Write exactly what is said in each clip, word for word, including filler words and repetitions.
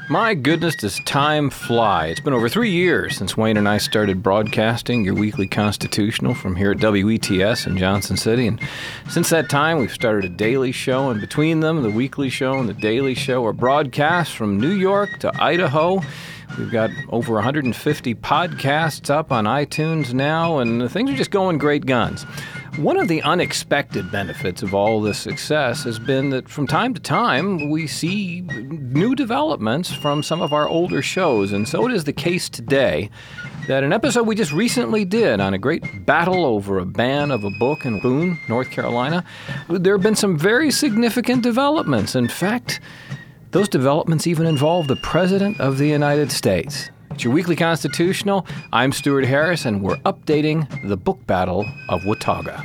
My goodness, does time fly. It's been over three years since Wayne and I started broadcasting your weekly Constitutional from here at W E T S in Johnson City. And since that time, we've started a daily show, and between them, the weekly show and the daily show are broadcasts from New York to Idaho. We've got over one hundred fifty podcasts up on iTunes now, and things are just going great guns. One of the unexpected benefits of all this success has been that from time to time we see new developments from some of our older shows, and so it is the case today that an episode we just recently did on a great battle over a ban of a book in Boone, North Carolina, there have been some very significant developments. In fact, those developments even involve the President of the United States. It's your weekly Constitutional. I'm Stuart Harris, and we're updating the book battle of Watauga.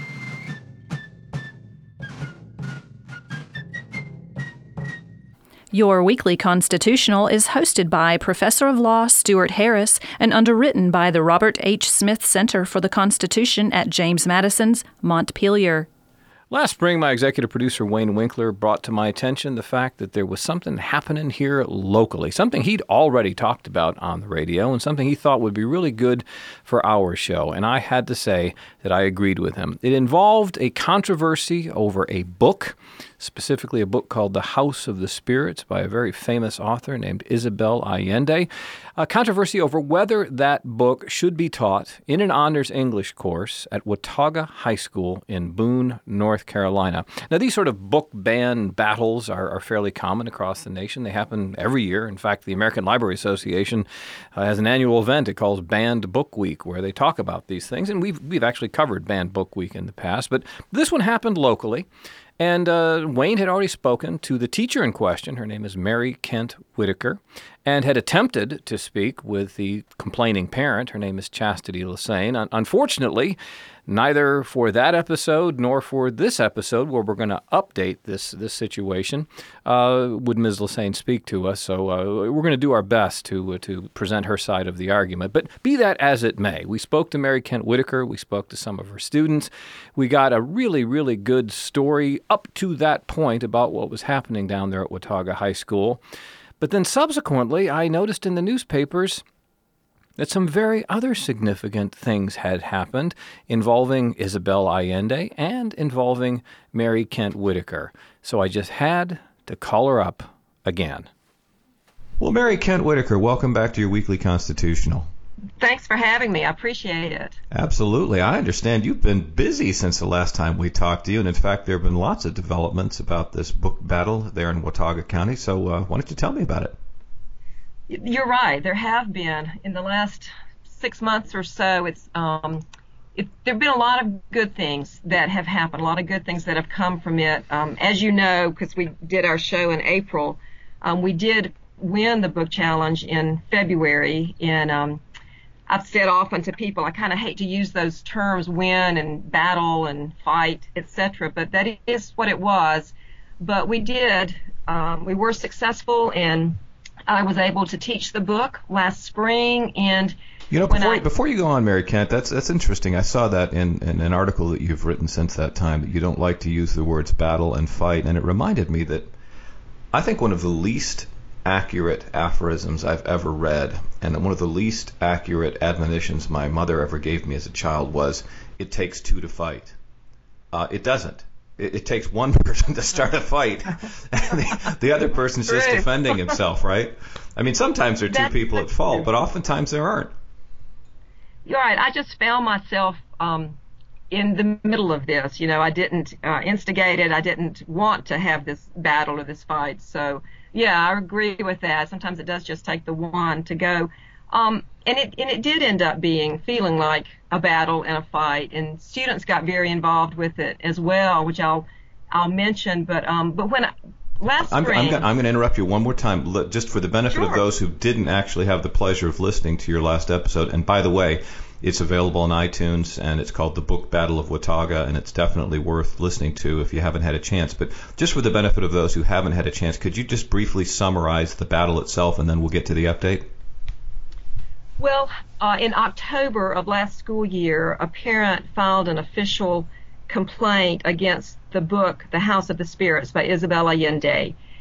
Your weekly Constitutional is hosted by Professor of Law Stuart Harris and underwritten by the Robert H. Smith Center for the Constitution at James Madison's Montpelier. Last spring, my executive producer, Wayne Winkler, brought to my attention the fact that there was something happening here locally, something he'd already talked about on the radio and something he thought would be really good for our show. And I had to say that I agreed with him. It involved a controversy over a book, specifically a book called The House of the Spirits by a very famous author named Isabel Allende, a controversy over whether that book should be taught in an honors English course at Watauga High School in Boone, North Carolina. Now, these sort of book ban battles are, are fairly common across the nation. They happen every year. In fact, the American Library Association uh, has an annual event it calls Banned Book Week, where they talk about these things, and we've, we've actually covered Banned Book Week in the past, but this one happened locally. And uh, Wayne had already spoken to the teacher in question. Her name is Mary Kent Whitaker, and had attempted to speak with the complaining parent. Her name is Chastity Lassane. Un- unfortunately, neither for that episode nor for this episode, where we're going to update this this situation, uh, would Miz Lassane speak to us. So uh, we're going to do our best to uh, to present her side of the argument. But be that as it may, we spoke to Mary Kent Whitaker. We spoke to some of her students. We got a really, really good story up to that point about what was happening down there at Watauga High School. But then subsequently, I noticed in the newspapers that some very other significant things had happened involving Isabel Allende and involving Mary Kent Whitaker. So I just had to call her up again. Well, Mary Kent Whitaker, welcome back to your weekly Constitutional. Thanks for having me. I appreciate it. Absolutely. I understand you've been busy since the last time we talked to you, and in fact, there have been lots of developments about this book battle there in Watauga County, so uh, why don't you tell me about it? You're right. There have been, in the last six months or so, it's um, it, there have been a lot of good things that have happened, a lot of good things that have come from it. Um, as you know, because we did our show in April, um, we did win the book challenge in February, and um, I've said often to people, I kind of hate to use those terms, win and battle and fight, et cetera, but that is what it was. But we did, um, we were successful, and I was able to teach the book last spring. And you know, before, I, before you go on, Mary Kent, that's that's interesting. I saw that in, in an article that you've written since that time, that you don't like to use the words battle and fight, and it reminded me that I think one of the least accurate aphorisms I've ever read, and one of the least accurate admonitions my mother ever gave me as a child was, it takes two to fight. Uh, it doesn't. It, it takes one person to start a fight, and the, the other person's just defending himself, right? I mean, sometimes there are two That's people at fault, but oftentimes there aren't. You're right. I just found myself um, in the middle of this. You know, I didn't uh, instigate it. I didn't want to have this battle or this fight. So, yeah, I agree with that. Sometimes it does just take the one to go. Um, and it and it did end up being, feeling like a battle and a fight. And students got very involved with it as well, which I'll I'll mention. But um, but when I, last I'm, spring, I'm, I'm going to interrupt you one more time, just for the benefit sure. of those who didn't actually have the pleasure of listening to your last episode. And by the way, it's available on iTunes, and it's called The Book Battle of Watauga, and it's definitely worth listening to if you haven't had a chance. But just for the benefit of those who haven't had a chance, could you just briefly summarize the battle itself, and then we'll get to the update? Well, uh, in October of last school year, a parent filed an official complaint against the book The House of the Spirits by Isabel Allende.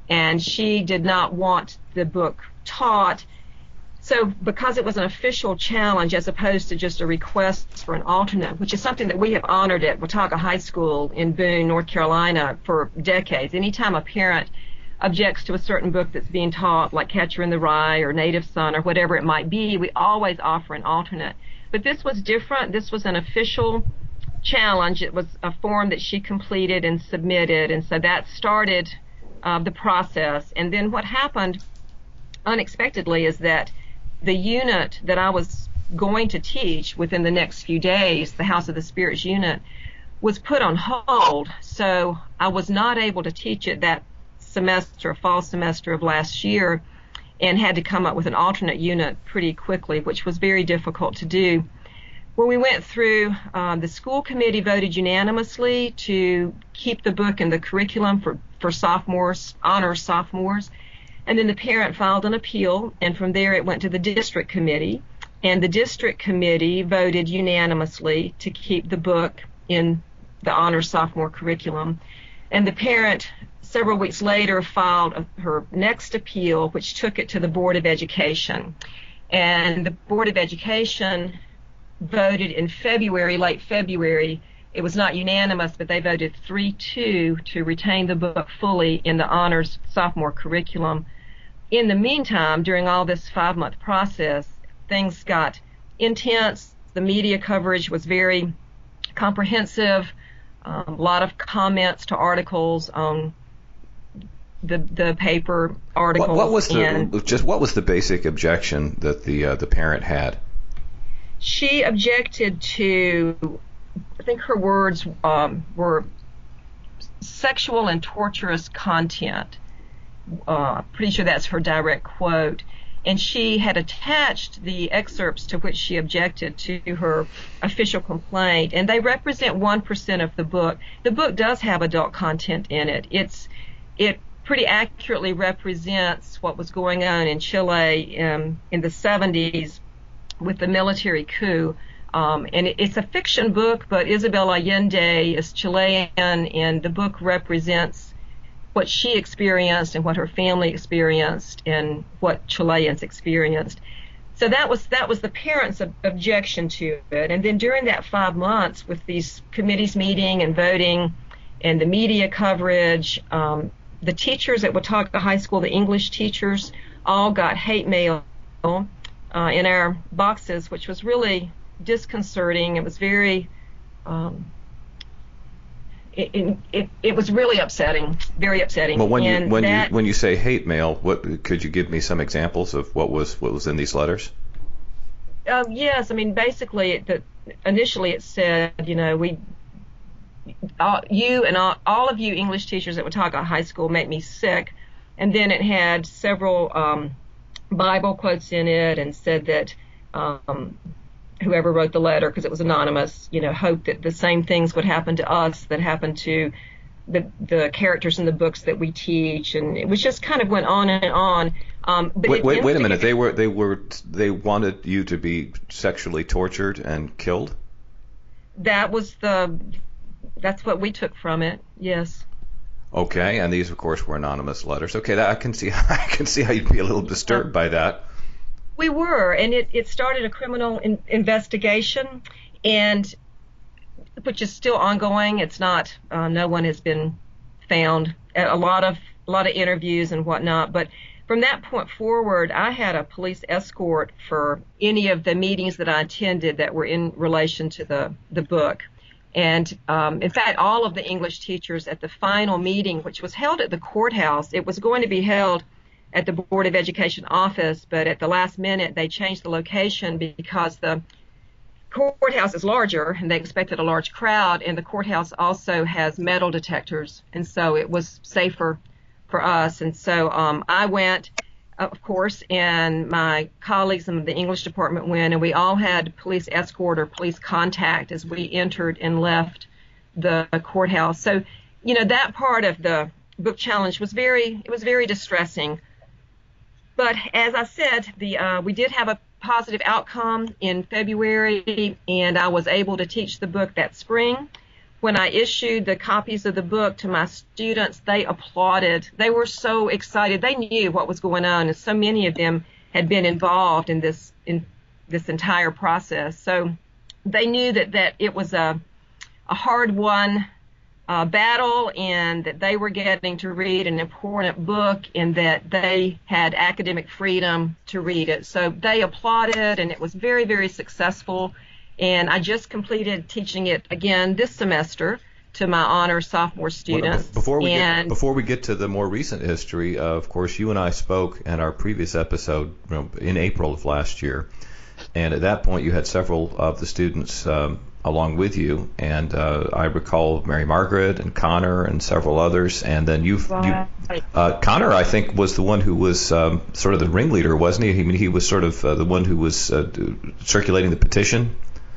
and she did not want the book taught. So because it was an official challenge as opposed to just a request for an alternate, which is something that we have honored at Watauga High School in Boone, North Carolina for decades. Anytime a parent objects to a certain book that's being taught, like Catcher in the Rye or Native Son or whatever it might be, we always offer an alternate. But this was different. This was an official challenge. It was a form that she completed and submitted, and so that started uh, the process. And then what happened unexpectedly is that the unit that I was going to teach within the next few days, the House of the Spirits unit, was put on hold. So I was not able to teach it that semester, fall semester of last year, and had to come up with an alternate unit pretty quickly, which was very difficult to do. When we went through, uh, the school committee voted unanimously to keep the book in the curriculum for, for sophomores, honors sophomores. And then the parent filed an appeal, and from there it went to the district committee. And the district committee voted unanimously to keep the book in the honors sophomore curriculum. And the parent, several weeks later, filed her next appeal, which took it to the Board of Education. And the Board of Education voted in February, late February. It was not unanimous, but they voted three two to retain the book fully in the honors sophomore curriculum. In the meantime, during all this five-month process, things got intense. The media coverage was very comprehensive. Um, a lot of comments to articles on the the paper articles. What, what was the and just what was the basic objection that the uh, the parent had? She objected to, I think her words um, were sexual and torturous content. Uh, pretty sure that's her direct quote. And she had attached the excerpts to which she objected to her official complaint, and they represent one percent of the book. The book does have adult content in it. It's it pretty accurately represents what was going on in Chile um, in the seventies with the military coup. Um, and it, it's a fiction book, but Isabel Allende is Chilean, and the book represents what she experienced and what her family experienced and what Chileans experienced. So that was that was the parents' ob- objection to it. And then during that five months with these committees meeting and voting and the media coverage, um, the teachers at Watauga High School, the English teachers, all got hate mail uh, in our boxes, which was really disconcerting. It was very um, It, it it was really upsetting, very upsetting. Well, when and you when that, you when you say hate mail, what could you give me some examples of what was what was in these letters? Um, yes, I mean basically, the, initially it said, you know, we, all, you and all, all of you English teachers at Watauga High School make me sick, and then it had several um, Bible quotes in it, and said that. Um, whoever wrote the letter, because it was anonymous, you know, hoped that the same things would happen to us that happened to the the characters in the books that we teach, and it was just kind of went on and on. Um, but wait, wait, wait a minute. It, they were they were they wanted you to be sexually tortured and killed? That was the that's what we took from it. Yes. Okay, and these, of course, were anonymous letters. Okay, that, I can see I can see how you'd be a little disturbed by that. We were, and it, it started a criminal in, investigation, and which is still ongoing. It's not, uh, no one has been found. A lot of a lot of interviews and whatnot, but from that point forward, I had a police escort for any of the meetings that I attended that were in relation to the the book. And um, in fact, all of the English teachers at the final meeting, which was held at the courthouse, it was going to be held at the Board of Education office, but at the last minute they changed the location because the courthouse is larger and they expected a large crowd, and the courthouse also has metal detectors, and so it was safer for us. And so um, I went, of course, and my colleagues in the English department went, and we all had police escort or police contact as we entered and left the courthouse. So, you know, that part of the book challenge was very, it was very distressing. But as I said, the uh, we did have a positive outcome in February, and I was able to teach the book that spring. when I issued the copies of the book to my students, they applauded. They were so excited. They knew what was going on, and so many of them had been involved in this in this entire process. So they knew that, that it was a, a hard-won uh, battle, and that they were getting to read an important book, and that they had academic freedom to read it. So they applauded, and it was very, very successful. And I just completed teaching it again this semester to my honor sophomore students. Well, before we and get, before we get to the more recent history, uh, of course, you and I spoke in our previous episode, you know, in April of last year, and at that point you had several of the students um, along with you, and uh, I recall Mary Margaret and Connor and several others, and then you've, Right. you, uh, Connor, I think, was the one who was um, sort of the ringleader, wasn't he? I mean, he was sort of uh, the one who was uh, circulating the petition.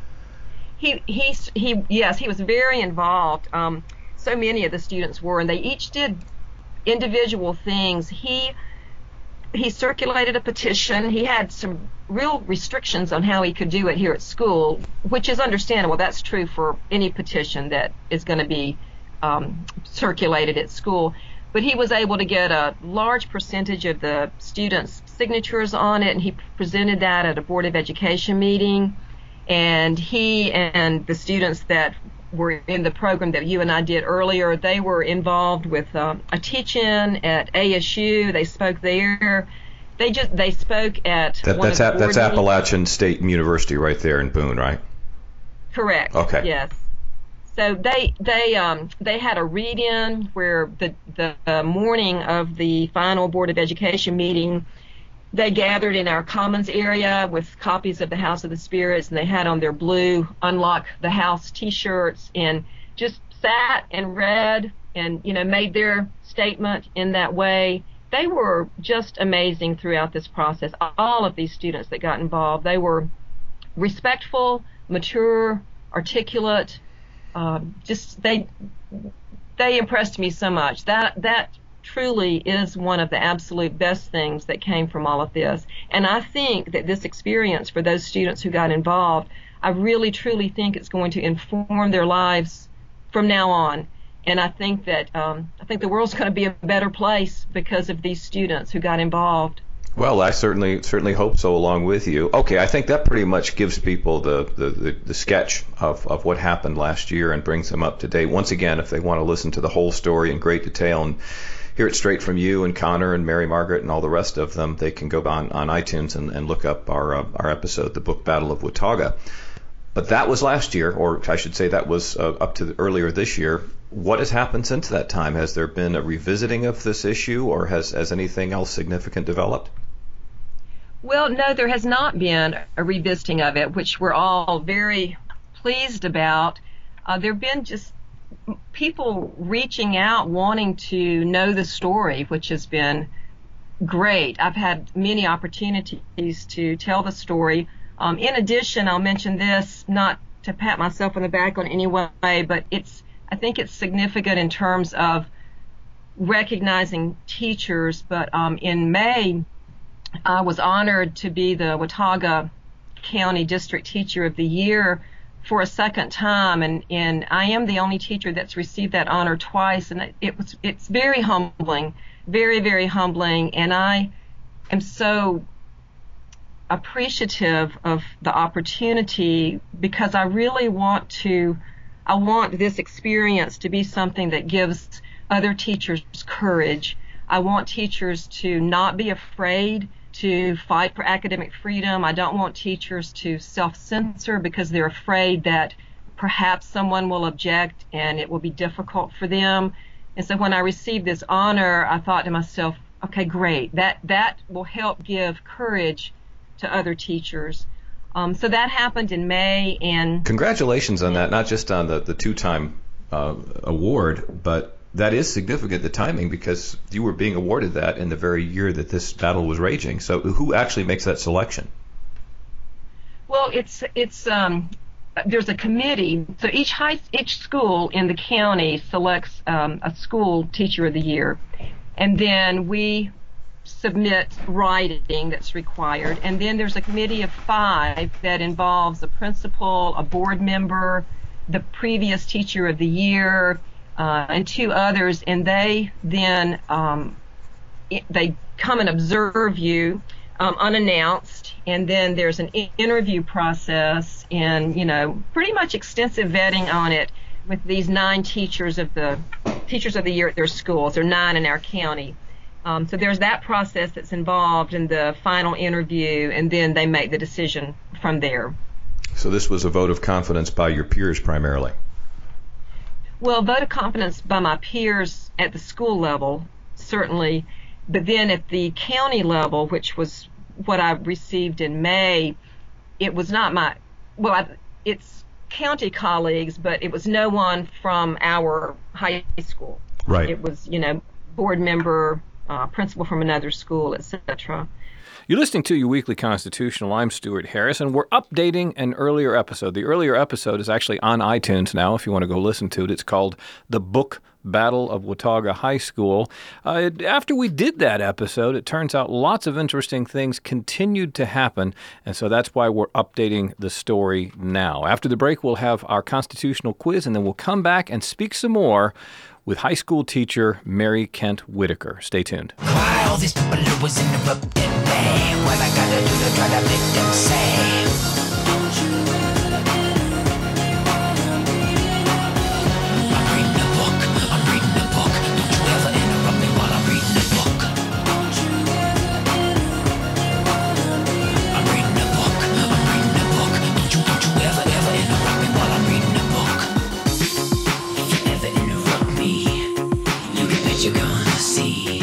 He, he, he, yes, he was very involved. Um, so many of the students were, and they each did individual things. He, he circulated a petition. He had some real restrictions on how he could do it here at school, which is understandable. That's true for any petition that is going to be um, circulated at school. But he was able to get a large percentage of the students' signatures on it, and he presented that at a Board of Education meeting. And he and the students that were in the program that you and I did earlier, they were involved with um, a teach-in at A S U. They spoke there. They just they spoke at That, one that's of a, the that's board meetings. Appalachian State University right there in Boone, right? Correct. Okay. Yes. So they they um they had a read-in where the the uh, morning of the final Board of Education meeting, they gathered in our Commons area with copies of the House of the Spirits, and they had on their blue Unlock the House T-shirts, and just sat and read and, you know, made their statement in that way. They were just amazing throughout this process. All of these students that got involved, they were respectful, mature, articulate. Uh, just they they impressed me so much. That that. truly is one of the absolute best things that came from all of this. And I think that this experience for those students who got involved, I really truly think it's going to inform their lives from now on. And I think that um, I think the world's going to be a better place because of these students who got involved. Well, I certainly certainly hope so, along with you. Okay, I think that pretty much gives people the, the, the, the sketch of, of what happened last year and brings them up to date. Once again, if they want to listen to the whole story in great detail and hear it straight from you and Connor and Mary Margaret and all the rest of them, they can go on, on iTunes and, and look up our uh, our episode, The Book Battle of Watauga. But that was last year, or I should say that was uh, up to the, earlier this year. What has happened since that time? Has there been a revisiting of this issue, or has, has anything else significant developed? Well, no, there has not been a revisiting of it, which we're all very pleased about. Uh, there have been just people reaching out wanting to know the story, which has been great. I've had many opportunities to tell the story. Um, in addition, I'll mention this, not to pat myself on the back in any way, but it's I think it's significant in terms of recognizing teachers. But um, in May, I was honored to be the Watauga County District Teacher of the Year for a second time, and, and I am the only teacher that's received that honor twice, and it, it was it's very humbling, very, very humbling, and I am so appreciative of the opportunity because I really want to, I want this experience to be something that gives other teachers courage. I want teachers to not be afraid to fight for academic freedom. I don't want teachers to self-censor because they're afraid that perhaps someone will object and it will be difficult for them. And so when I received this honor, I thought to myself, okay, great. That that will help give courage to other teachers. Um, so that happened in May. And congratulations on that, not just on the, the two-time uh, award, but that is significant, the timing, because you were being awarded that in the very year that this battle was raging. So who actually makes that selection? Well, it's it's um, there's a committee. So each high each school in the county selects um, a school teacher of the year, and then we submit writing that's required. And then there's a committee of five that involves a principal, a board member, the previous teacher of the year, uh, and two others, and they then um, it, they come and observe you um, unannounced, and then there's an I- interview process, and you know, pretty much extensive vetting on it with these nine teachers of the teachers of the year at their schools. There are nine in our county. Um, so there's that process that's involved in the final interview, and then they make the decision from there. So this was a vote of confidence by your peers primarily? Well, vote of confidence by my peers at the school level, certainly, but then at the county level, which was what I received in May, it was not my, well, I, it's county colleagues, but it was no one from our high school. Right. It was, you know, board member, uh, principal from another school, et cetera. You're listening to Your Weekly Constitutional. I'm Stuart Harris, and we're updating an earlier episode. The earlier episode is actually on iTunes now, if you want to go listen to it. It's called The Book Battle of Watauga High School. Uh, after we did that episode, it turns out lots of interesting things continued to happen, and so that's why we're updating the story now. After the break, we'll have our constitutional quiz, and then we'll come back and speak some more with high school teacher Mary Kent Whitaker. Stay tuned. Why all these people always interrupting me? What I gotta do to try to make them save? I'm reading a book, I'm reading a book. Don't you ever interrupt me while I'm reading a book. I'm reading a book, I'm reading a book. Don't you, don't you ever, ever interrupt me while I'm reading a book. If you ever interrupt me, you can bet you're gonna see.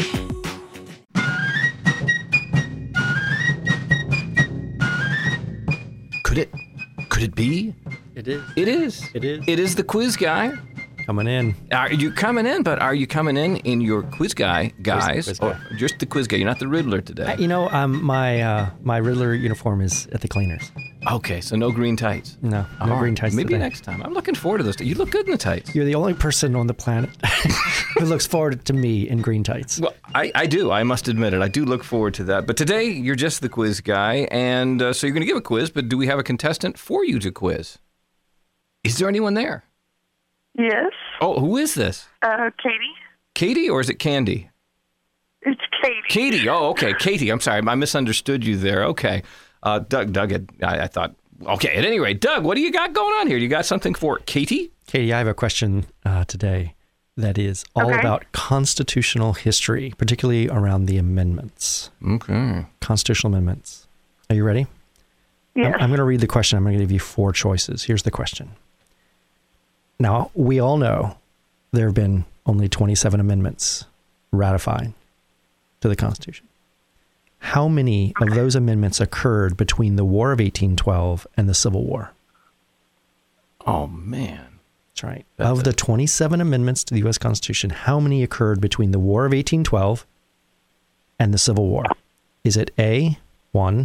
Could it, could it be? It is. It is. It is. It is the quiz guy. Coming in. Are you coming in? But are you coming in in your quiz guy guys, quiz guy. or just the quiz guy? You're not the Riddler today. I, you know, um, my uh, my Riddler uniform is at the cleaners. Okay, so no green tights. No, no All green right, tights Maybe today. next time. I'm looking forward to this. You look good in the tights. You're the only person on the planet who looks forward to me in green tights. Well, I, I do. I must admit it. I do look forward to that. But today, you're just the quiz guy, and uh, so you're going to give a quiz, but do we have a contestant for you to quiz? Is there anyone there? Yes. Oh, who is this? Uh, Katie. Katie, or is it Candy? It's Katie. Katie. Oh, okay. Katie. I'm sorry. I misunderstood you there. Okay. Uh, Doug, Doug had, I, I thought, okay. At any rate, Doug, what do you got going on here? You got something for Katie? Katie, I have a question uh, today that is all Okay. about constitutional history, particularly around the amendments, Okay. constitutional amendments. Are you ready? Yes. I'm, I'm going to read the question. I'm going to give you four choices. Here's the question. Now, we all know there have been only twenty-seven amendments ratified to the Constitution. How many of those amendments occurred between the War of eighteen twelve and the Civil War? Oh, man. That's right. That's of the it. twenty-seven amendments to the U S Constitution, how many occurred between the War of eighteen twelve and the Civil War? Is it A, one,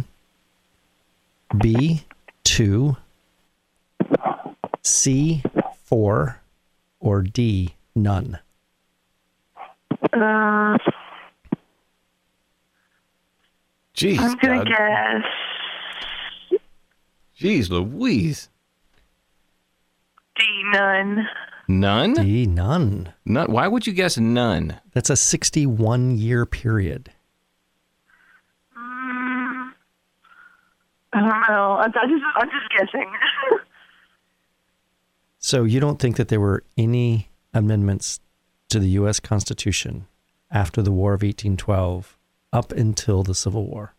B, two, C, four, or D, none? Uh, Jeez, I'm gonna Doug. guess Jeez Louise. D, none. None? D, none. None? Why would you guess none? That's a sixty-one year period. Mm, I don't know. I, I just, I'm just guessing. So you don't think that there were any amendments to the U S Constitution after the War of eighteen twelve up until the Civil War?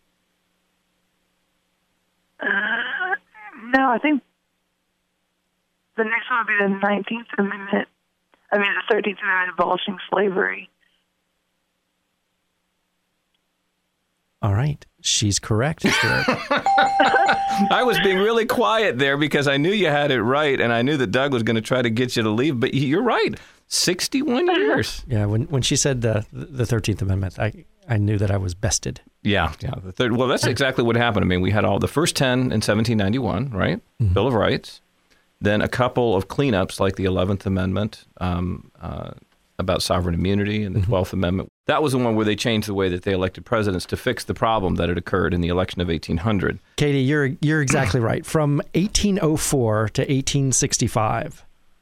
uh, no, I think the next one would be the nineteenth Amendment. I mean, the thirteenth Amendment abolishing slavery. All right. She's correct. Stuart. I was being really quiet there because I knew you had it right, and I knew that Doug was going to try to get you to leave. But you're right, sixty-one years. Yeah, when when she said the the thirteenth Amendment, I I knew that I was bested. Yeah, yeah. The third. Well, that's exactly what happened. I mean, we had all the first ten in seventeen ninety-one, right? Mm-hmm. Bill of Rights. Then a couple of cleanups, like the eleventh Amendment um, uh, about sovereign immunity, and the twelfth Amendment. That was the one where they changed the way that they elected presidents to fix the problem that had occurred in the election of eighteen hundred. Katie, you're you're exactly right. From eighteen oh four to eighteen sixty-five,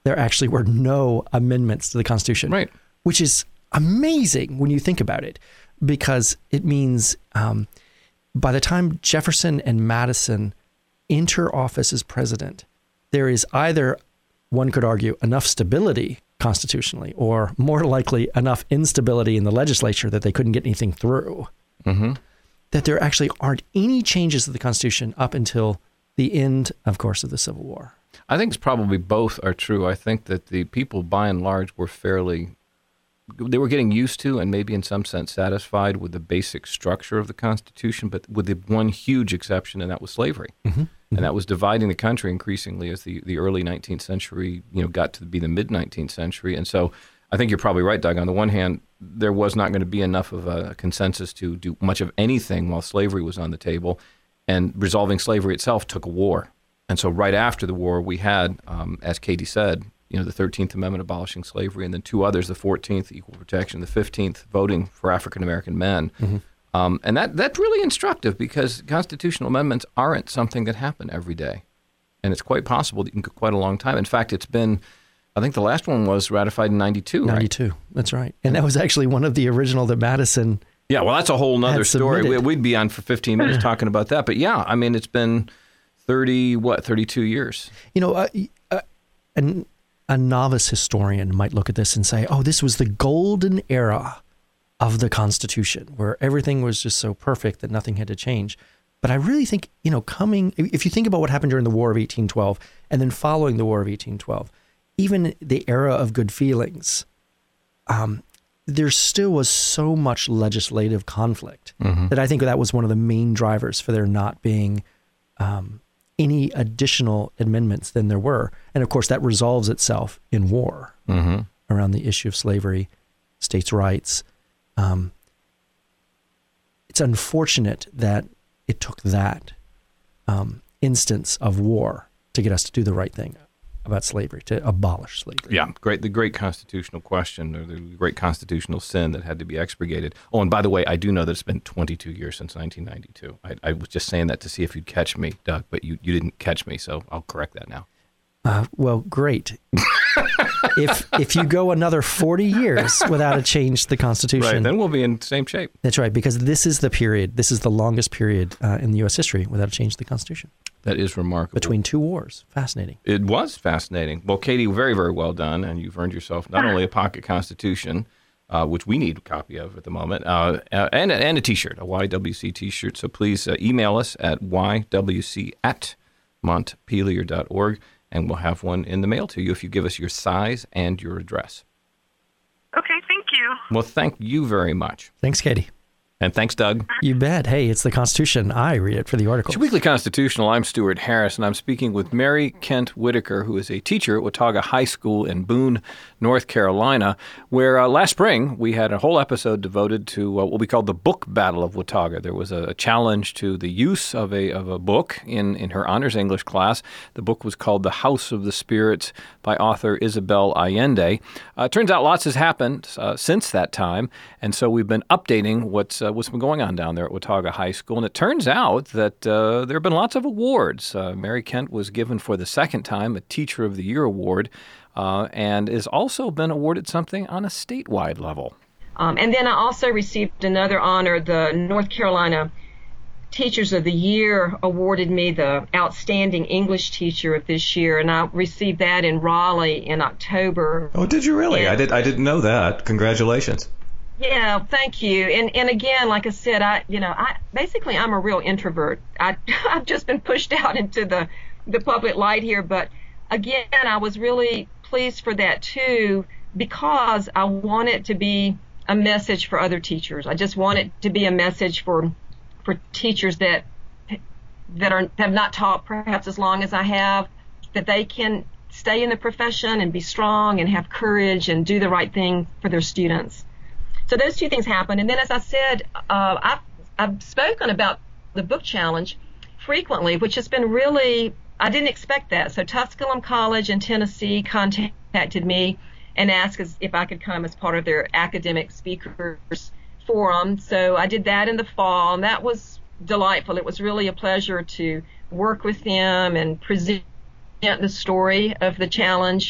there actually were no amendments to the Constitution. Right. Which is amazing when you think about it, because it means um, by the time Jefferson and Madison enter office as president, there is either, one could argue, enough stability constitutionally, or more likely enough instability in the legislature that they couldn't get anything through, Mm-hmm. that there actually aren't any changes to the Constitution up until the end, of course, of the Civil War. I think it's probably both are true. I think that the people, by and large, were fairly, they were getting used to and maybe in some sense satisfied with the basic structure of the Constitution, but with the one huge exception, and that was slavery. Mm-hmm. And that was dividing the country increasingly as the, the early nineteenth century, you know, got to be the mid-nineteenth century. And so I think you're probably right, Doug. On the one hand, there was not going to be enough of a consensus to do much of anything while slavery was on the table. And resolving slavery itself took a war. And so right after the war, we had, um, as Katie said, you know, the thirteenth Amendment abolishing slavery, and then two others, the fourteenth, equal protection, the fifteenth, voting for African-American men. Mm-hmm. Um, and that that's really instructive, because constitutional amendments aren't something that happen every day. And it's quite possible that you can go quite a long time. In fact, it's been, I think the last one was ratified in ninety-two, right? ninety-two, that's right. And that was actually one of the original that Madison Yeah, well, that's a whole nother had story. We, submitted. we'd be on for fifteen minutes talking about that. But yeah, I mean, it's been thirty, what, thirty-two years. You know, uh, uh, an, a novice historian might look at this and say, oh, this was the golden era of the Constitution, where everything was just so perfect that nothing had to change. But I really think, you know, coming, if you think about what happened during the War of eighteen twelve and then following the War of eighteen twelve, even the era of good feelings, um, there still was so much legislative conflict Mm-hmm. that I think that was one of the main drivers for there not being um, any additional amendments than there were. And of course, that resolves itself in war Mm-hmm. around the issue of slavery, states' rights. Um, it's unfortunate that it took that um, instance of war to get us to do the right thing about slavery, to abolish slavery. Yeah, great. The great constitutional question, or the great constitutional sin that had to be expurgated. Oh, and by the way, I do know that it's been twenty-two years since nineteen ninety-two. I, I was just saying that to see if you'd catch me, Doug, but you, you didn't catch me, so I'll correct that now. Uh, well, great. if if you go another forty years without a change to the Constitution, Right, then we'll be in the same shape. that's right, because this is the period, this is the longest period uh, in the U S history without a change to the Constitution. That is remarkable. Between two wars. Fascinating. It was fascinating. Well, Katie, very, very well done, and you've earned yourself not only a pocket Constitution, uh, which we need a copy of at the moment, uh, and, and a T-shirt, a Y W C T-shirt. So please uh, email us at y w c at montpelier dot org, and we'll have one in the mail to you if you give us your size and your address. Okay, thank you. Well, thank you very much. Thanks, Katie. And thanks, Doug. You bet. Hey, it's the Constitution. I read it for the article. It's Weekly Constitutional. I'm Stuart Harris, and I'm speaking with Mary Kent Whitaker, who is a teacher at Watauga High School in Boone, North Carolina, where uh, last spring we had a whole episode devoted to uh, what we called the Book Battle of Watauga. There was a, a challenge to the use of a of a book in, in her honors English class. The book was called The House of the Spirits by author Isabel Allende. Uh, it turns out lots has happened uh, since that time, and so we've been updating what's uh, what's been going on down there at Watauga High School. And it turns out that uh, there have been lots of awards. Uh, Mary Kent was given for the second time a Teacher of the Year award, uh, and has also been awarded something on a statewide level. Um, and then I also received another honor. The North Carolina Teachers of the Year awarded me the Outstanding English Teacher of this year, and I received that in Raleigh in October. Oh, did you really? Yeah. I did. I didn't know that. Congratulations. Yeah, thank you. And and again, like I said, I you know I basically I'm a real introvert. I I've just been pushed out into the the public light here, but again, I was really pleased for that too, because I want it to be a message for other teachers. I just want it to be a message for for teachers that that are have not taught perhaps as long as I have, that they can stay in the profession and be strong and have courage and do the right thing for their students. So those two things happened. And then, as I said, uh, I've, I've spoken about the book challenge frequently, which has been really, I didn't expect that. So Tusculum College in Tennessee contacted me and asked if I could come as part of their academic speakers forum. So I did that in the fall, and that was delightful. It was really a pleasure to work with them and present the story of the challenge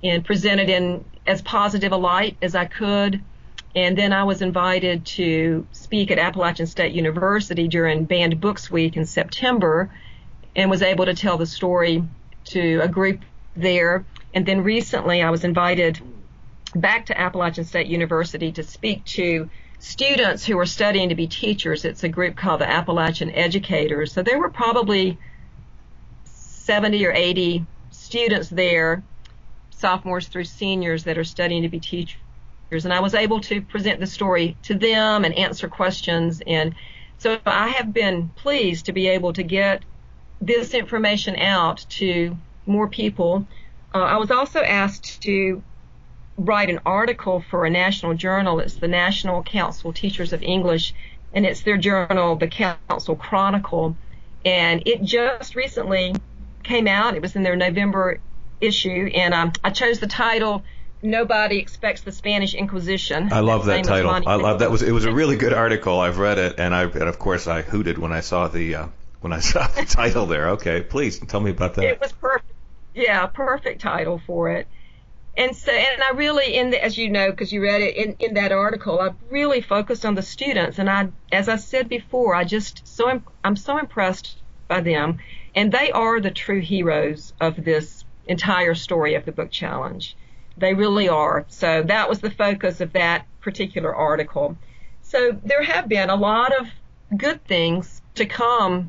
and presented in as positive a light as I could. And then I was invited to speak at Appalachian State University during Banned Books Week in September, and was able to tell the story to a group there. And then recently I was invited back to Appalachian State University to speak to students who are studying to be teachers. It's a group called the Appalachian Educators. So there were probably seventy or eighty students there, sophomores through seniors, that are studying to be teachers. And I was able to present the story to them and answer questions. And so I have been pleased to be able to get this information out to more people. Uh, I was also asked to write an article for a national journal. It's the National Council Teachers of English, and it's their journal, the Council Chronicle. And it just recently came out. It was in their November issue, and um, I chose the title, Nobody Expects the Spanish Inquisition. I love that Famous title. monument. I love that. Was it was a really good article. I've read it, and I and of course I hooted when I saw the uh, when I saw the title there. Okay, please tell me about that. It was perfect. Yeah, perfect title for it. And so, and I really, in the, as you know, because you read it in, in that article, I really focused on the students. And I, as I said before, I just so I'm so impressed by them, and they are the true heroes of this entire story of the book challenge. They really are. So that was the focus of that particular article. So there have been a lot of good things to come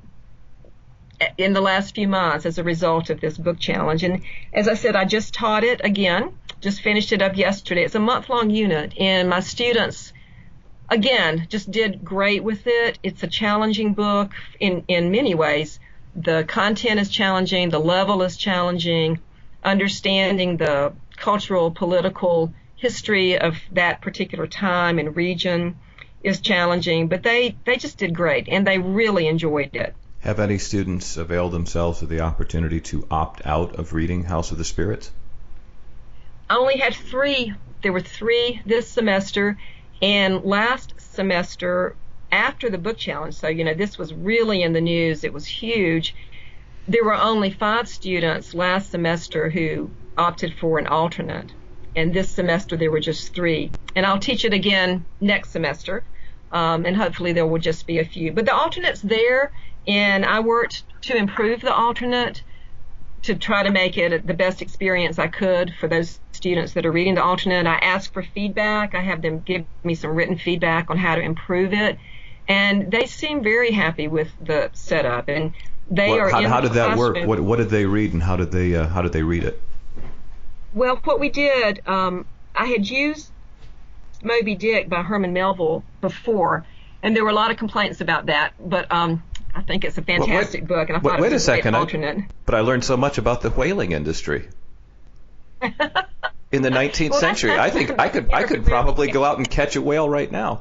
in the last few months as a result of this book challenge. And as I said, I just taught it again, just finished it up yesterday. It's a month-long unit, and my students, again, just did great with it. It's a challenging book in, in many ways. The content is challenging, the level is challenging, understanding the cultural, political history of that particular time and region is challenging, but they, they just did great, and they really enjoyed it. Have any students availed themselves of the opportunity to opt out of reading House of the Spirits? I only had three. There were three this semester, and last semester, after the book challenge, so, you know, this was really in the news, it was huge, there were only five students last semester who opted for an alternate, and this semester there were just three. And I'll teach it again next semester, um, and hopefully there will just be a few. But the alternate's there, and I worked to improve the alternate to try to make it the best experience I could for those students that are reading the alternate. I asked for feedback. I have them give me some written feedback on how to improve it, and they seem very happy with the setup. And they what, are. How, in how did that classroom. work? What what did they read, and how did they uh, how did they read it? Well, what we did, um, I had used Moby Dick by Herman Melville before, and there were a lot of complaints about that, but um, I think it's a fantastic well, wait, book, and I wait, thought wait it was a a second, great alternate. I, but I learned so much about the whaling industry in the nineteenth well, that's, century. that's I think I could I could probably go out and catch a whale right now.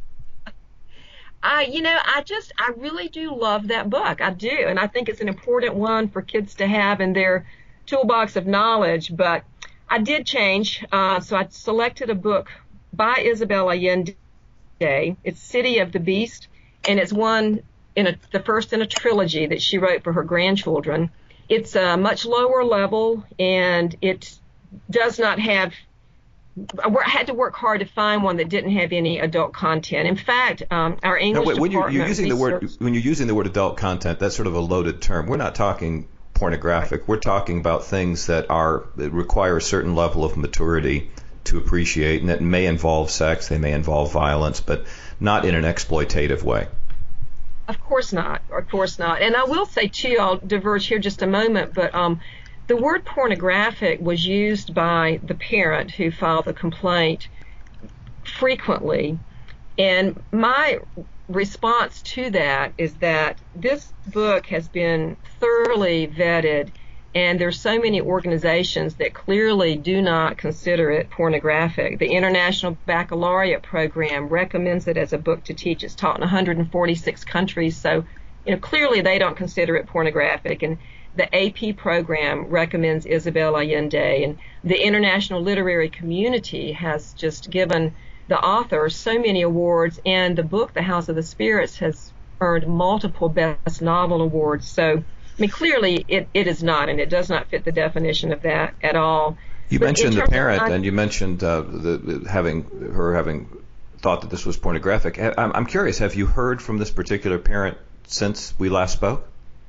I, you know, I just, I really do love that book. I do, and I think it's an important one for kids to have in their toolbox of knowledge. But I did change, uh, so I selected a book by Isabel Allende. It's City of the Beast, and it's one in a, the first in a trilogy that she wrote for her grandchildren. It's a much lower level, and it does not have, I had to work hard to find one that didn't have any adult content. In fact, um, our English now, when department you're, you're using the word research- when you're using the word adult content, that's sort of a loaded term. We're not talking pornographic. We're talking about things that are that require a certain level of maturity to appreciate, and that may involve sex, they may involve violence, but not in an exploitative way. Of course not. Of course not. And I will say, too, I'll diverge here just a moment, but um, the word pornographic was used by the parent who filed the complaint frequently. And my response to that is that this book has been thoroughly vetted, and there's so many organizations that clearly do not consider it pornographic. The International Baccalaureate Program recommends it as a book to teach. It's taught in one hundred forty-six countries, so you know clearly they don't consider it pornographic. And the A P program recommends Isabel Allende, and the international literary community has just given the author so many awards, and the book, The House of the Spirits, has earned multiple Best Novel awards. So I mean, clearly it, it is not, and it does not fit the definition of that at all. You But mentioned in the terms of parent, con- and you mentioned uh, the, the having her having thought that this was pornographic. Ha- I'm, I'm curious. Have you heard from this particular parent since we last spoke?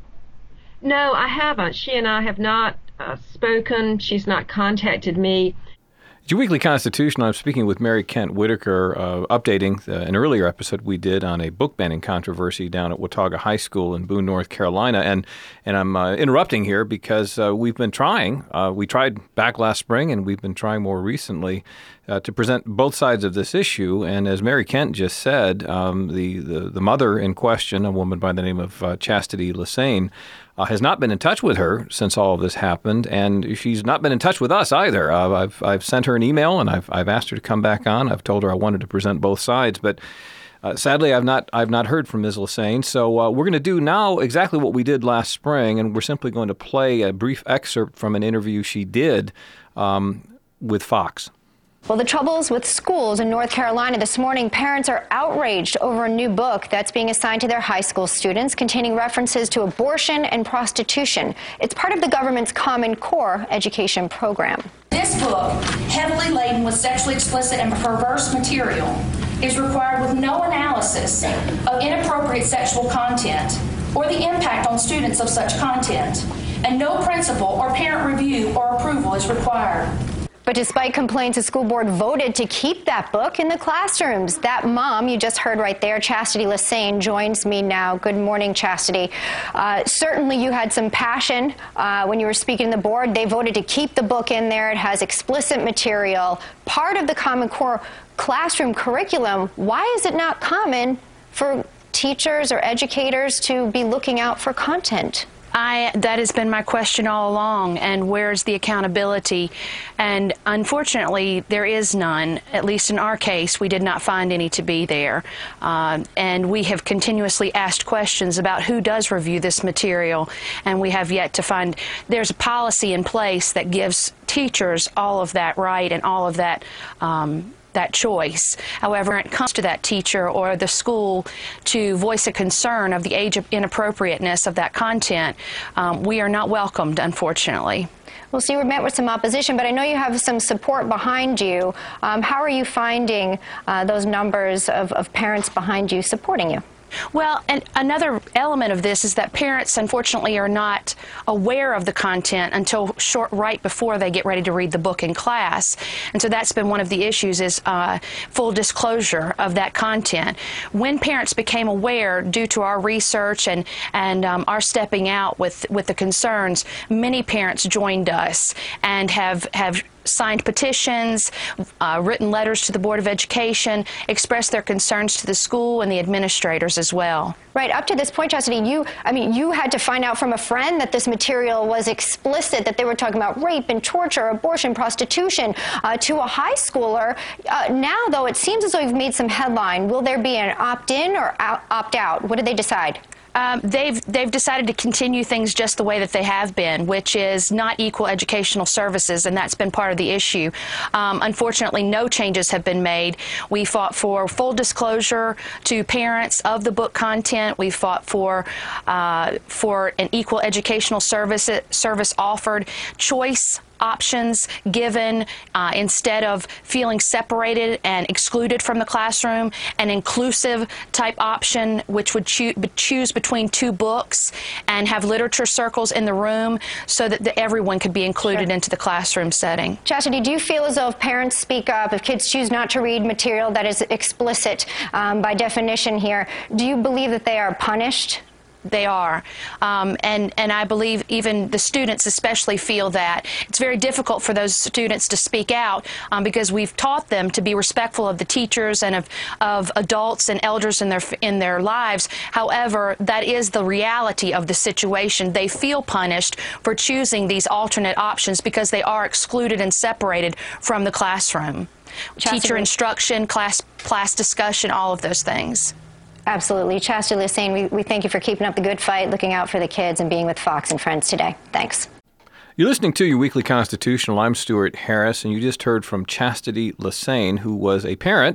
No, I haven't. She and I have not uh, spoken. She's not contacted me. It's your Weekly Constitutional. I'm speaking with Mary Kent Whitaker, uh, updating the, an earlier episode we did on a book banning controversy down at Watauga High School in Boone, North Carolina. And and I'm uh, interrupting here because uh, we've been trying. Uh, we tried back last spring, and we've been trying more recently uh, to present both sides of this issue. And as Mary Kent just said, um, the, the, the mother in question, a woman by the name of uh, Chastity Lassane, Uh, has not been in touch with her since all of this happened, and she's not been in touch with us either. Uh, I've I've sent her an email, and I've I've asked her to come back on. I've told her I wanted to present both sides, but uh, sadly, I've not I've not heard from Miz Lassane. So uh, we're going to do now exactly what we did last spring, and we're simply going to play a brief excerpt from an interview she did um, with Fox. Well, the troubles with schools in North Carolina this morning, parents are outraged over a new book that's being assigned to their high school students containing references to abortion and prostitution. It's part of the government's Common Core education program. This book, heavily laden with sexually explicit and perverse material, is required with no analysis of inappropriate sexual content or the impact on students of such content, and no principal or parent review or approval is required. But despite complaints, the school board voted to keep that book in the classrooms. That mom you just heard right there, Chastity Lassane, joins me now. Good morning, Chastity. Uh, certainly you had some passion uh, when you were speaking to the board. They voted to keep the book in there. It has explicit material, part of the Common Core classroom curriculum. Why is it not common for teachers or educators to be looking out for content? I, that has been my question all along, and where's the accountability? And unfortunately, there is none. At least in our case, we did not find any to be there. Uh, and we have continuously asked questions about who does review this material, and we have yet to find. There's a policy in place that gives teachers all of that right and all of that um, that choice. However, when it comes to that teacher or the school to voice a concern of the age of inappropriateness of that content, um, we are not welcomed, unfortunately. Well, so you were met with some opposition, but I know you have some support behind you. Um, how are you finding uh, those numbers of, of parents behind you supporting you? Well, and another element of this is that parents, unfortunately, are not aware of the content until short right before they get ready to read the book in class. And so that's been one of the issues, is uh, full disclosure of that content. When parents became aware, due to our research and, and um, our stepping out with, with the concerns, many parents joined us and have, have signed petitions, uh, written letters to the Board of Education, expressed their concerns to the school and the administrators as well. Right, up to this point, Chastity, you, I mean, you had to find out from a friend that this material was explicit, that they were talking about rape and torture, abortion, prostitution, uh, to a high schooler. Uh, now, though, it seems as though you've made some headline. Will there be an opt-in or out, opt-out? What did they decide? Um, they've they've decided to continue things just the way that they have been, which is not equal educational services, and that's been part of the issue. Um, unfortunately, no changes have been made. We fought for full disclosure to parents of the book content. We fought for uh, for an equal educational service service offered, choice options given uh, instead of feeling separated and excluded from the classroom, an inclusive type option which would choo- choose between two books and have literature circles in the room so that the, everyone could be included sure. into the classroom setting. Chastity, do you feel as though if parents speak up, if kids choose not to read material that is explicit um, by definition here, do you believe that they are punished? They are. Um, and, and I believe even the students especially feel that. It's very difficult for those students to speak out um, because we've taught them to be respectful of the teachers and of, of adults and elders in their, in their lives. However, that is the reality of the situation. They feel punished for choosing these alternate options because they are excluded and separated from the classroom. Chastity. Teacher instruction, class, class discussion, all of those things. Absolutely. Chastity Lassane, we, we thank you for keeping up the good fight, looking out for the kids, and being with Fox and Friends today. Thanks. You're listening to Your Weekly Constitutional. I'm Stuart Harris, and you just heard from Chastity Lassane, who was a parent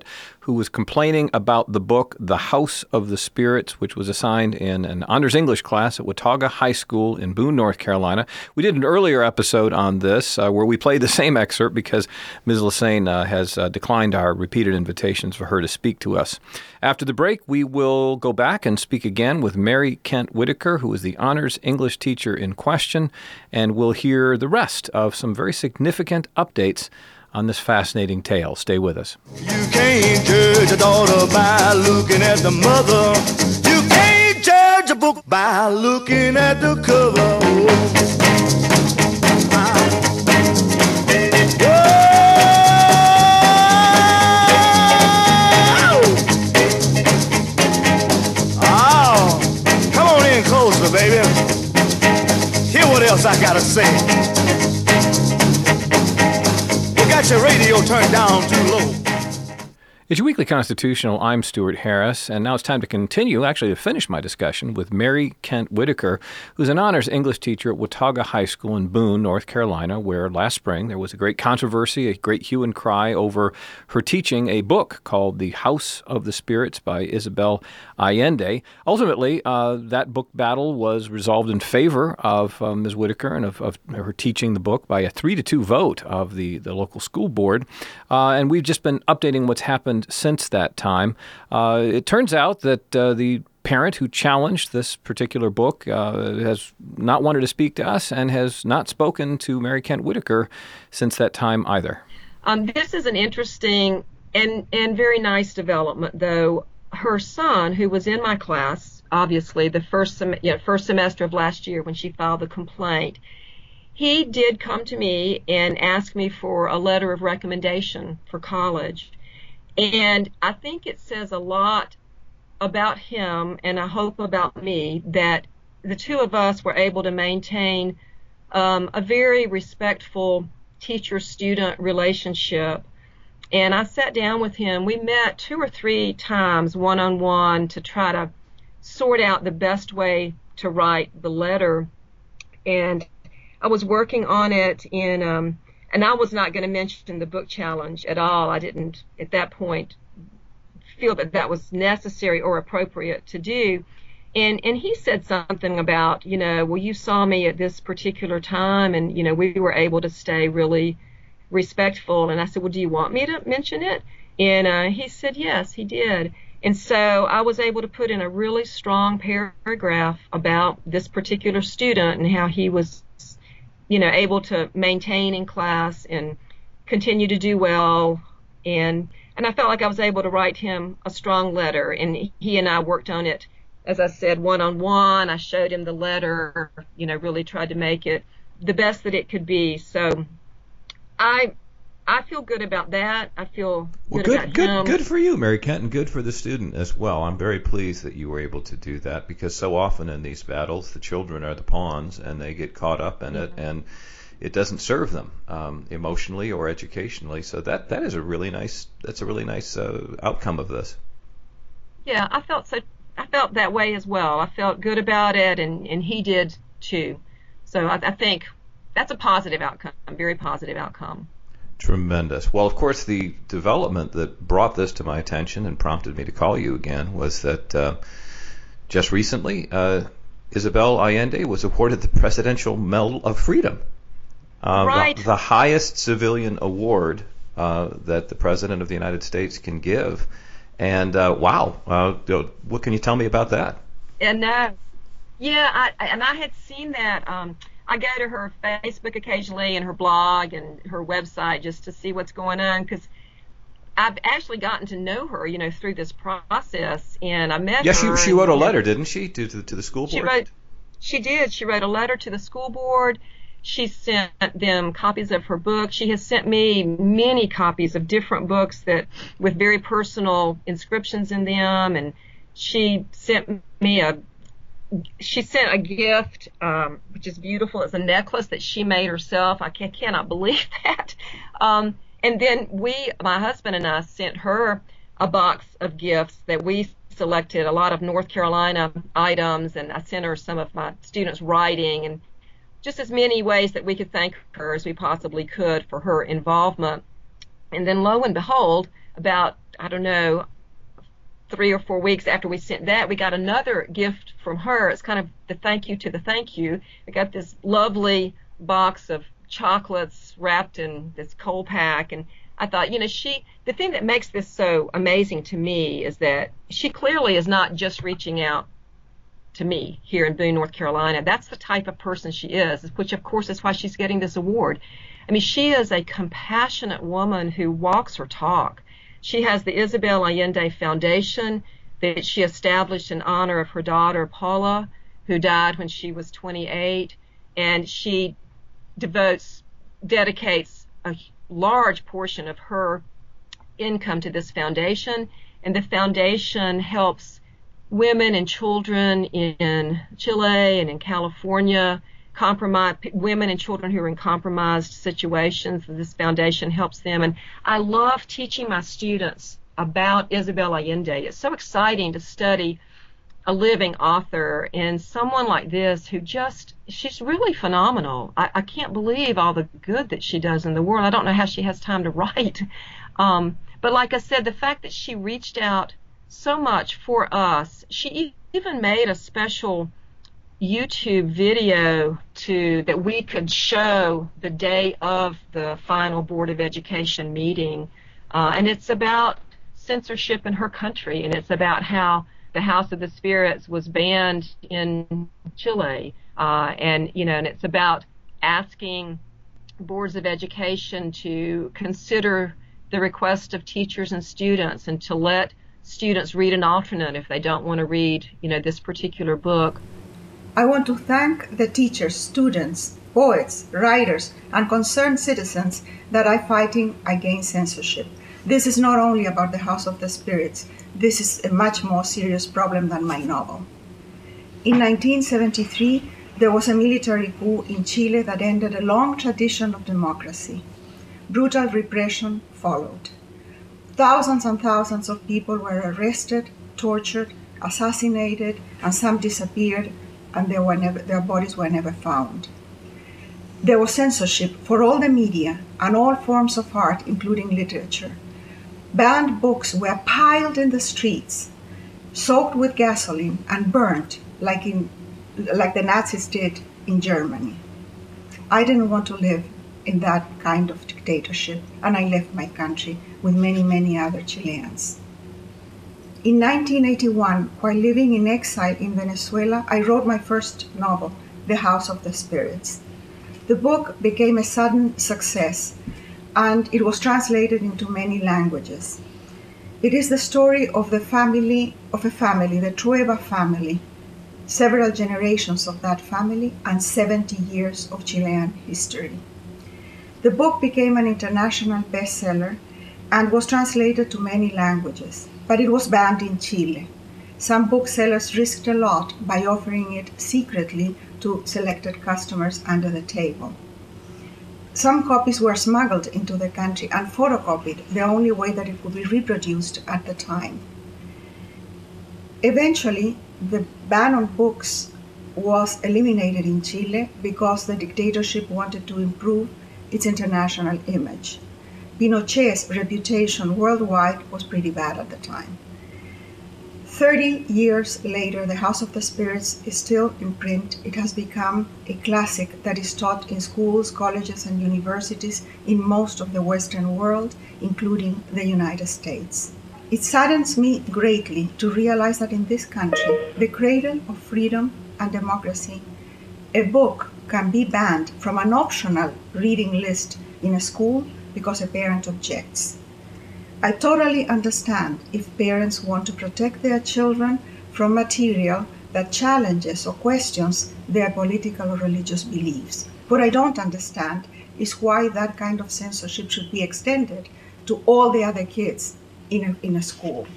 who was complaining about the book The House of the Spirits, which was assigned in an honors English class at Watauga High School in Boone, North Carolina. We did an earlier episode on this uh, where we played the same excerpt because Miz Lesane uh, has uh, declined our repeated invitations for her to speak to us. After the break, we will go back and speak again with Mary Kent Whitaker, who is the honors English teacher in question, and we'll hear the rest of some very significant updates on this fascinating tale. Stay with us. You can't judge a daughter by looking at the mother. You can't judge a book by looking at the cover. Oh, come on in closer, baby. Hear what else I gotta say. Got your radio turned down too low. It's your Weekly Constitutional. I'm Stuart Harris, and now it's time to continue, actually to finish my discussion with Mary Kent Whitaker, who's an honors English teacher at Watauga High School in Boone, North Carolina, where last spring there was a great controversy, a great hue and cry over her teaching a book called The House of the Spirits by Isabel Allende. Ultimately, uh, that book battle was resolved in favor of uh, Miz Whitaker and of, of her teaching the book by a three to two vote of the, the local school board. Uh, and we've just been updating what's happened since that time. Uh, it turns out that uh, the parent who challenged this particular book uh, has not wanted to speak to us and has not spoken to Mary Kent Whitaker since that time either. Um, this is an interesting and, and very nice development, though. Her son, who was in my class, obviously, the first, sem- you know, first semester of last year when she filed the complaint, he did come to me and ask me for a letter of recommendation for college. And I think it says a lot about him, and I hope about me, that the two of us were able to maintain um, a very respectful teacher-student relationship. And I sat down with him. We met two or three times one-on-one to try to sort out the best way to write the letter. And I was working on it in... Um, And I was not going to mention the book challenge at all. I didn't, at that point, feel that that was necessary or appropriate to do. And and he said something about, you know, well, you saw me at this particular time, and, you know, we were able to stay really respectful. And I said, well, do you want me to mention it? And uh, he said, yes, he did. And so I was able to put in a really strong paragraph about this particular student and how he was, you know, able to maintain in class and continue to do well. And and I felt like I was able to write him a strong letter. And he and I worked on it, as I said, one-on-one. I showed him the letter, you know, really tried to make it the best that it could be. So I I feel good about that. I feel well, good, good about good, him. Good for you, Mary Kent, and good for the student as well. I'm very pleased that you were able to do that, because so often in these battles, the children are the pawns, and they get caught up in it, and it doesn't serve them um, emotionally or educationally. So that that is a really nice that's a really nice uh, outcome of this. Yeah, I felt so. I felt that way as well. I felt good about it, and, and he did too. So I, I think that's a positive outcome, a very positive outcome. Tremendous. Well, of course, the development that brought this to my attention and prompted me to call you again was that uh, just recently, uh, Isabel Allende was awarded the Presidential Medal of Freedom, uh, right. the, the highest civilian award uh, that the President of the United States can give. And uh, wow, uh, what can you tell me about that? And uh, yeah, I, and I had seen that. Um, I go to her Facebook occasionally and her blog and her website just to see what's going on, because I've actually gotten to know her, you know, through this process, and I met yes, her. Yes, she, she wrote a letter, didn't she, to, to, to the school board? She wrote, she did. She wrote a letter to the school board. She sent them copies of her book. She has sent me many copies of different books that with very personal inscriptions in them, and she sent me a She sent a gift, um, which is beautiful. It's a necklace that she made herself. I can, cannot believe that. Um, and then we, my husband and I, sent her a box of gifts that we selected, a lot of North Carolina items, and I sent her some of my students' writing, and just as many ways that we could thank her as we possibly could for her involvement. And then lo and behold, about, I don't know, three or four weeks after we sent that, we got another gift from her. It's kind of the thank you to the thank you. We got this lovely box of chocolates wrapped in this cold pack, and I thought, you know, she, the thing that makes this so amazing to me is that she clearly is not just reaching out to me here in Boone, North Carolina. That's the type of person she is, which of course is why she's getting this award. I mean, she is a compassionate woman who walks her talk. She has the Isabel Allende Foundation that she established in honor of her daughter, Paula, who died when she was twenty-eight, and she devotes, dedicates a large portion of her income to this foundation, and the foundation helps women and children in Chile and in California, compromise, women and children who are in compromised situations. This foundation helps them. And I love teaching my students about Isabel Allende. It's so exciting to study a living author and someone like this who just, she's really phenomenal. I, I can't believe all the good that she does in the world. I don't know how she has time to write. Um, but like I said, the fact that she reached out so much for us, she even made a special YouTube video to that we could show the day of the final Board of Education meeting, uh, and it's about censorship in her country, and it's about how the House of the Spirits was banned in Chile, uh, and you know, and it's about asking boards of education to consider the request of teachers and students, and to let students read an alternate if they don't want to read, you know, this particular book. I want to thank the teachers, students, poets, writers, and concerned citizens that are fighting against censorship. This is not only about the House of the Spirits. This is a much more serious problem than my novel. In nineteen seventy-three, there was a military coup in Chile that ended a long tradition of democracy. Brutal repression followed. Thousands and thousands of people were arrested, tortured, assassinated, and some disappeared, and they were never, their bodies were never found. There was censorship for all the media and all forms of art, including literature. Banned books were piled in the streets, soaked with gasoline, and burnt like, in, like the Nazis did in Germany. I didn't want to live in that kind of dictatorship, and I left my country with many, many other Chileans. In nineteen eighty-one, while living in exile in Venezuela, I wrote my first novel, The House of the Spirits. The book became a sudden success, and it was translated into many languages. It is the story of the family, of a family, the Trueba family, several generations of that family, and seventy years of Chilean history. The book became an international bestseller and was translated to many languages, but it was banned in Chile. Some booksellers risked a lot by offering it secretly to selected customers under the table. Some copies were smuggled into the country and photocopied, the only way that it could be reproduced at the time. Eventually, the ban on books was eliminated in Chile because the dictatorship wanted to improve its international image. Pinochet's reputation worldwide was pretty bad at the time. Thirty years later, The House of the Spirits is still in print. It has become a classic that is taught in schools, colleges, and universities in most of the Western world, including the United States. It saddens me greatly to realize that in this country, the cradle of freedom and democracy, a book can be banned from an optional reading list in a school because a parent objects. I totally understand if parents want to protect their children from material that challenges or questions their political or religious beliefs. What I don't understand is why that kind of censorship should be extended to all the other kids in a, in a school.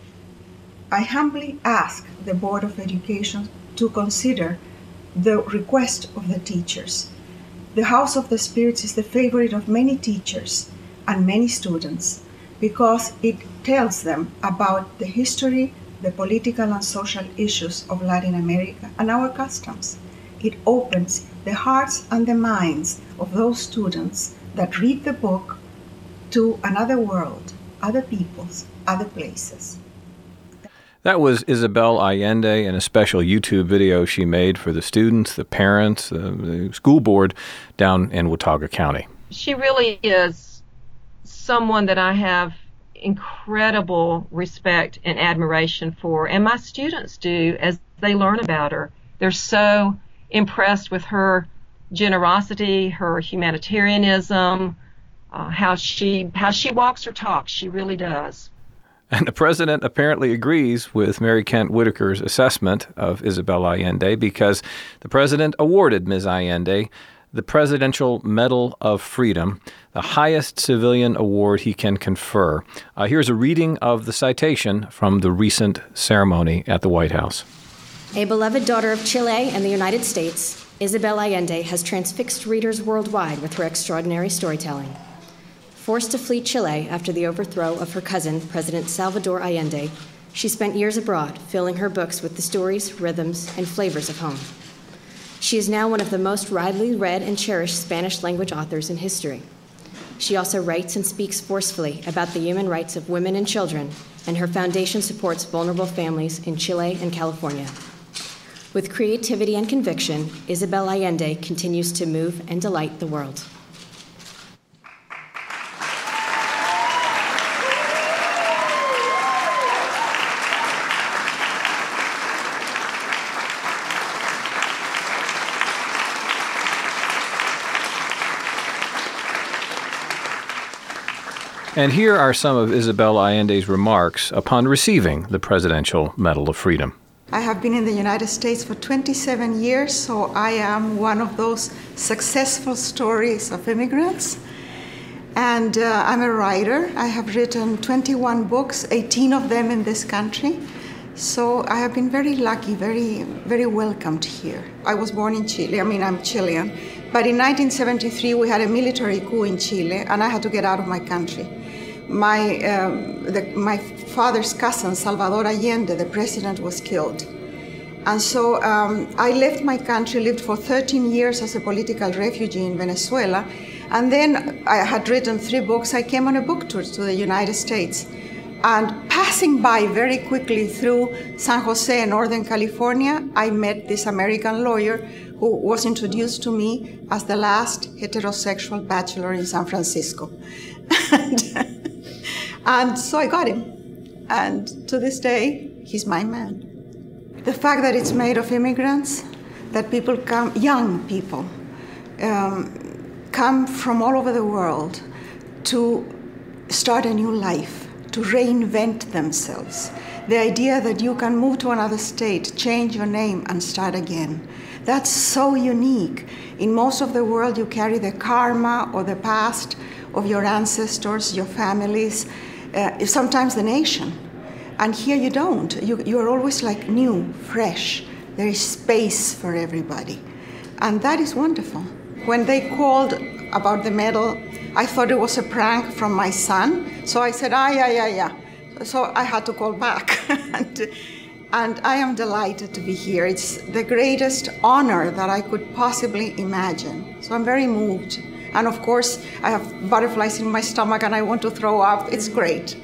I humbly ask the Board of Education to consider the request of the teachers. The House of the Spirits is the favorite of many teachers and many students because it tells them about the history, the political and social issues of Latin America and our customs. It opens the hearts and the minds of those students that read the book to another world, other peoples, other places. That was Isabel Allende in a special YouTube video she made for the students, the parents, uh, the school board down in Watauga County. She really is someone that I have incredible respect and admiration for, and my students do as they learn about her. They're so impressed with her generosity, her humanitarianism, uh, how she how she walks her talk. She really does. And the president apparently agrees with Mary Kent Whitaker's assessment of Isabel Allende, because the president awarded Miz Allende the Presidential Medal of Freedom, the highest civilian award he can confer. Uh, here's a reading of the citation from the recent ceremony at the White House. A beloved daughter of Chile and the United States, Isabel Allende has transfixed readers worldwide with her extraordinary storytelling. Forced to flee Chile after the overthrow of her cousin, President Salvador Allende, she spent years abroad, filling her books with the stories, rhythms, and flavors of home. She is now one of the most widely read and cherished Spanish-language authors in history. She also writes and speaks forcefully about the human rights of women and children, and her foundation supports vulnerable families in Chile and California. With creativity and conviction, Isabel Allende continues to move and delight the world. And here are some of Isabel Allende's remarks upon receiving the Presidential Medal of Freedom. I have been in the United States for twenty-seven years, so I am one of those successful stories of immigrants. And uh, I'm a writer. I have written twenty-one books, eighteen of them in this country. So I have been very lucky, very, very welcomed here. I was born in Chile. I mean, I'm Chilean. But in nineteen seventy-three, we had a military coup in Chile, and I had to get out of my country. My, um, the, my father's cousin, Salvador Allende, the president, was killed. And so um, I left my country, lived for thirteen years as a political refugee in Venezuela, and then I had written three books. I came on a book tour to the United States. And passing by very quickly through San Jose, Northern California, I met this American lawyer who was introduced to me as the last heterosexual bachelor in San Francisco. and, and so I got him. And to this day, he's my man. The fact that it's made of immigrants, that people come, young people, um, come from all over the world to start a new life, to reinvent themselves. The idea that you can move to another state, change your name, and start again. That's so unique. In most of the world, you carry the karma or the past of your ancestors, your families, uh, sometimes the nation. And here you don't. You, you're always like new, fresh. There is space for everybody. And that is wonderful. When they called about the medal, I thought it was a prank from my son. So I said, ah, yeah, yeah, yeah. So I had to call back. and, and I am delighted to be here. It's the greatest honor that I could possibly imagine. So I'm very moved. And of course, I have butterflies in my stomach and I want to throw up. It's great.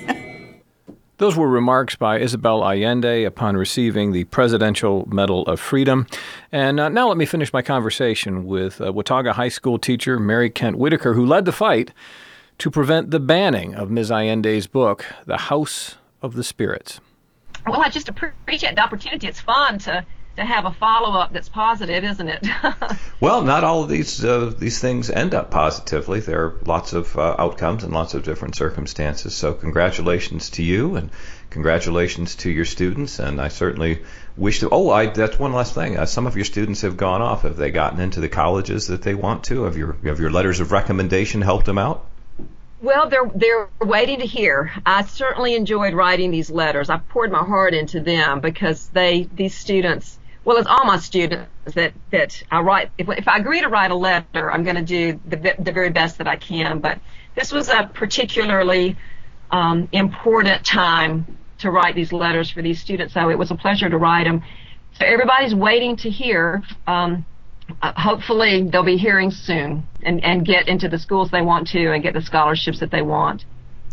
Those were remarks by Isabel Allende upon receiving the Presidential Medal of Freedom. And uh, now let me finish my conversation with uh, Watauga High School teacher Mary Kent Whitaker, who led the fight to prevent the banning of Miz Allende's book, The House of the Spirits. Well, I just appreciate the opportunity. It's fun to, to have a follow-up that's positive, isn't it? Well, not all of these uh, these things end up positively. There are lots of uh, outcomes and lots of different circumstances. So congratulations to you, and congratulations to your students. And I certainly wish to. Oh, I, that's one last thing. Uh, some of your students have gone off. Have they gotten into the colleges that they want to? Have your have your letters of recommendation helped them out? Well, they're they're waiting to hear. I certainly enjoyed writing these letters. I poured my heart into them because they these students. Well, it's all my students that, that I write. If, if I agree to write a letter, I'm going to do the, the very best that I can. But this was a particularly um, important time to write these letters for these students, so it was a pleasure to write them. So everybody's waiting to hear. Um, uh, hopefully they'll be hearing soon and, and get into the schools they want to and get the scholarships that they want.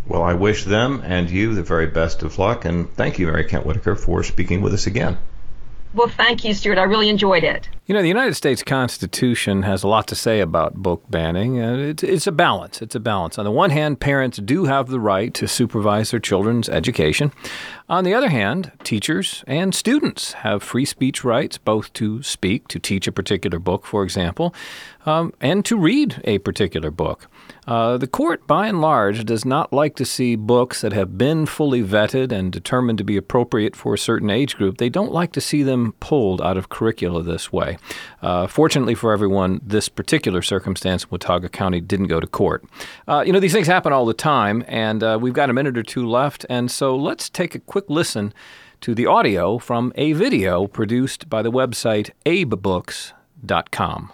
Well, I wish them and you the very best of luck, and thank you, Mary Kent Whitaker, for speaking with us again. Well, thank you, Stuart. I really enjoyed it. You know, the United States Constitution has a lot to say about book banning. Uh, it's, it's a balance. It's a balance. On the one hand, parents do have the right to supervise their children's education. On the other hand, teachers and students have free speech rights, both to speak, to teach a particular book, for example, um, and to read a particular book. Uh, the court, by and large, does not like to see books that have been fully vetted and determined to be appropriate for a certain age group. They don't like to see them pulled out of curricula this way. Uh, fortunately for everyone, this particular circumstance in Watauga County didn't go to court. Uh, you know, these things happen all the time, and uh, we've got a minute or two left, and so let's take a quick listen to the audio from a video produced by the website abe books dot com.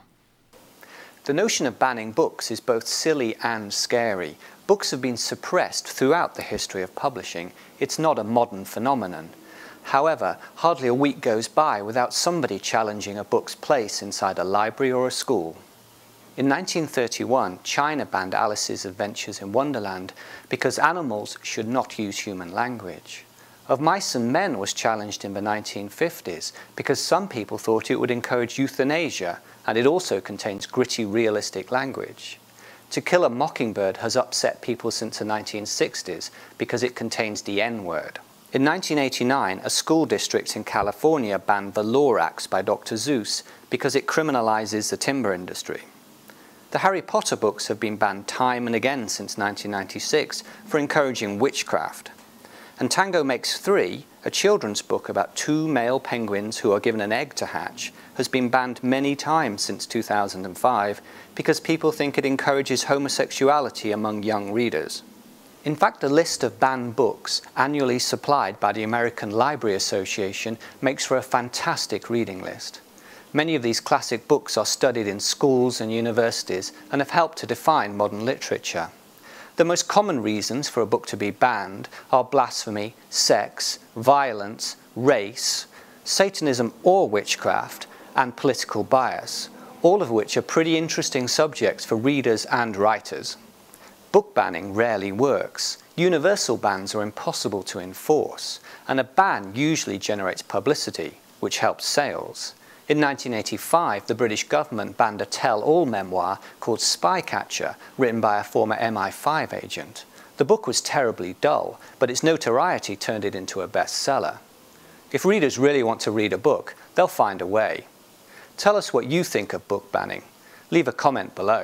The notion of banning books is both silly and scary. Books have been suppressed throughout the history of publishing. It's not a modern phenomenon. However, hardly a week goes by without somebody challenging a book's place inside a library or a school. In nineteen thirty-one, China banned Alice's Adventures in Wonderland because animals should not use human language. Of Mice and Men was challenged in the nineteen fifties because some people thought it would encourage euthanasia, and it also contains gritty, realistic language. To Kill a Mockingbird has upset people since the nineteen sixties because it contains the N-word. In nineteen eighty-nine, a school district in California banned The Lorax by Doctor Seuss because it criminalizes the timber industry. The Harry Potter books have been banned time and again since nineteen ninety-six for encouraging witchcraft. And Tango Makes Three, a children's book about two male penguins who are given an egg to hatch, has been banned many times since two thousand five because people think it encourages homosexuality among young readers. In fact, the list of banned books annually supplied by the American Library Association makes for a fantastic reading list. Many of these classic books are studied in schools and universities and have helped to define modern literature. The most common reasons for a book to be banned are blasphemy, sex, violence, race, Satanism or witchcraft, and political bias, all of which are pretty interesting subjects for readers and writers. Book banning rarely works. Universal bans are impossible to enforce, and a ban usually generates publicity, which helps sales. In nineteen eighty-five, the British government banned a tell-all memoir called Spycatcher, written by a former M I five agent. The book was terribly dull, but its notoriety turned it into a bestseller. If readers really want to read a book, they'll find a way. Tell us what you think of book banning. Leave a comment below.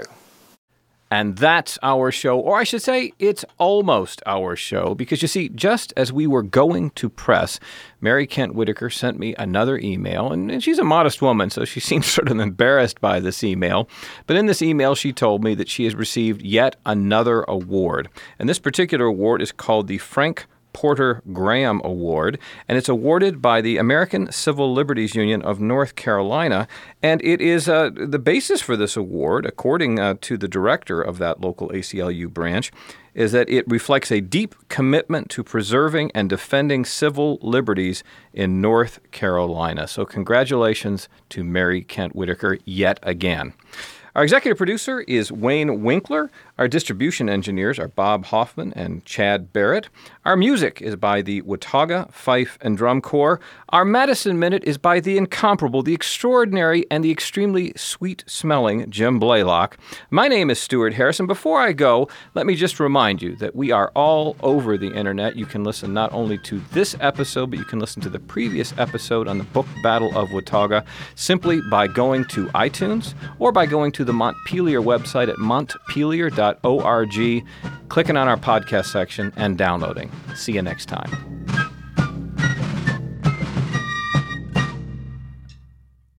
And that's our show, or I should say it's almost our show, because you see, just as we were going to press, Mary Kent Whitaker sent me another email, and, and she's a modest woman, so she seems sort of embarrassed by this email. But in this email, she told me that she has received yet another award. And this particular award is called the Frank Porter Graham Award, and it's awarded by the American Civil Liberties Union of North Carolina, and it is uh, the basis for this award, according uh, to the director of that local A C L U branch, is that it reflects a deep commitment to preserving and defending civil liberties in North Carolina. So congratulations to Mary Kent Whitaker yet again. Our executive producer is Wayne Winkler. Our distribution engineers are Bob Hoffman and Chad Barrett. Our music is by the Watauga Fife and Drum Corps. Our Madison Minute is by the incomparable, the extraordinary, and the extremely sweet-smelling Jim Blaylock. My name is Stuart Harrison. Before I go, let me just remind you that we are all over the internet. You can listen not only to this episode, but you can listen to the previous episode on the Book Battle of Watauga simply by going to iTunes or by going to the Montpelier website at montpelier dot org, clicking on our podcast section, and downloading. See you next time.